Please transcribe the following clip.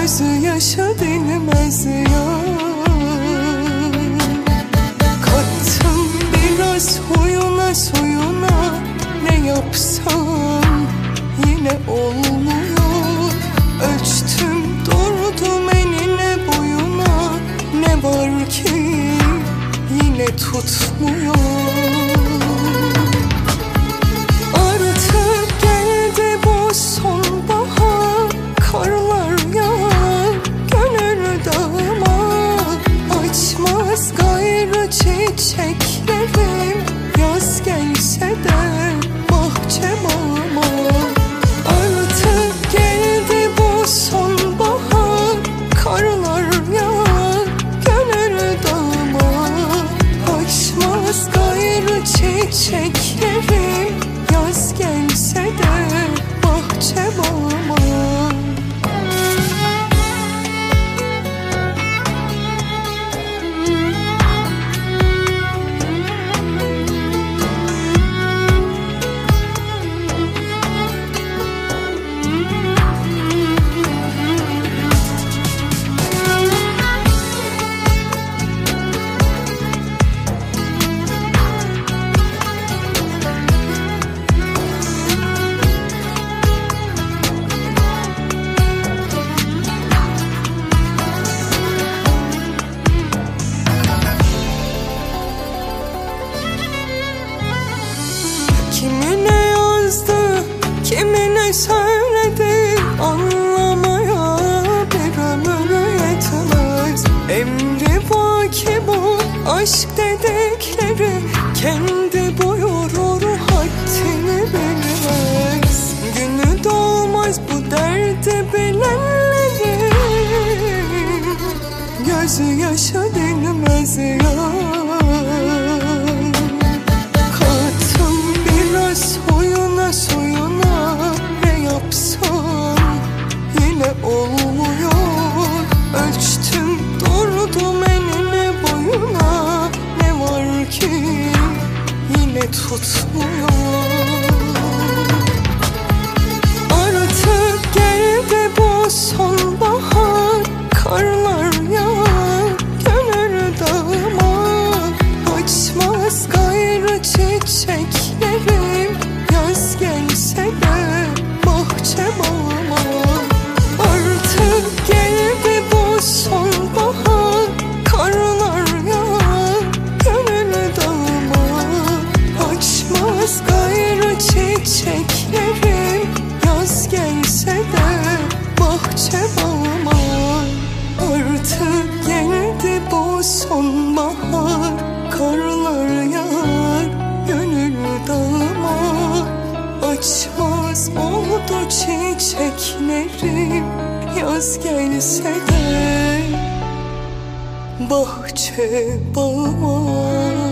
Gözyaşı dinmez yar. Kattım biraz huyuna suyuna, ne yapsam yine olmuyor. Ölçtüm durdum enine boyuna, ne var ki yine tutmuyor. Artık geldi bu sonbahar, karlar yağar gönül dağıma. Açmaz gayrı çiçeklerim, yaz gelse de bahçe bağıma. Artık geldi bu sonbahar, karlar yağar gönül dağıma. Açmaz gayrı çiçeklerim, yaz gelse de bahçe bağıma. Kimine yazdı, kimine söyledi, anlamaya bir ömür yetmez. Emri vaki bu aşk dedikleri, kendi buyurur haddini bilmez. Günü doğmaz bu derdi bilenlerin, gözyaşı dinmez yar. Huyuna suyuna, ne yapsam yine olmuyor. Ölçtüm durdum enine boyuna, ne var ki yine tutmuyor. Artık geldi bu sonbahar, karlar yağar gönül dağıma. Açmaz gayrı çiçeklerim, yaz gelse de bahçe bağıma. Artık geldi bu sonbahar, karlar yağar gönül dağıma. Açmaz gayrı çiçeklerim, yaz gelse de bahçe bağıma. Artık geldi bu sonbahar, karlar yağar gönül dağıma. Açmaz oldu çiçeklerim, yaz gelse de bahçe bağıma.